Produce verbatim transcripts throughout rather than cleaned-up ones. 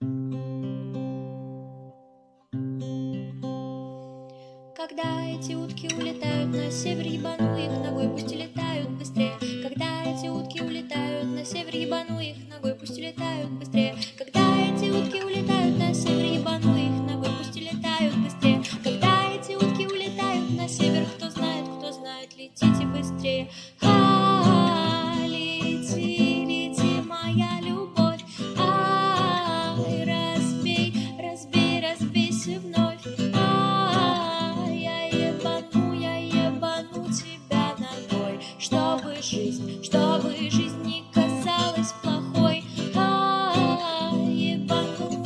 Когда эти утки улетают на север, ебану их ногой, пусть улетают быстрее. Когда эти утки улетают на север, ебану их ногой, пусть улетают быстрее. Когда эти утки улетают на север, ебану их ногой, пусть улетают быстрее. Когда эти утки улетают на север, кто знает, кто знает, летите быстрее. А, лети, лети, моя любовь. Ай, разбей, разбей, разбейся вновь. Чтобы жизнь, чтобы жизнь не казалась плохой, а, ебану,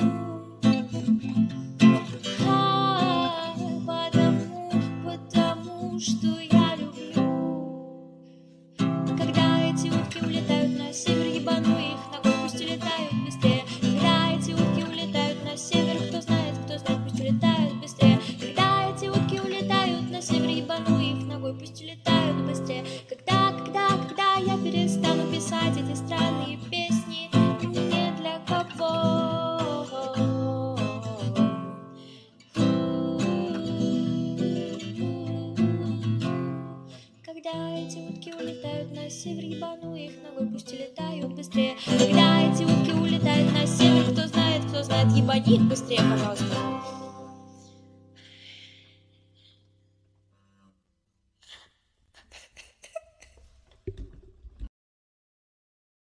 а, потому, потому что я люблю. Когда эти утки улетают на север, ебану их ногой, пусть улетают быстрее. Когда эти утки улетают на север, кто знает, кто знает, пусть улетают быстрее. Когда эти утки улетают на север, ебану их ногой, пусть улетают быстрее. Когда, когда, когда я перестану писать эти странные песни не для кого. Когда эти утки улетают на север, ебану их ногой, пусть улетают быстрее. Когда эти утки улетают на север, кто знает, кто знает, ебани их быстрее, пожалуйста.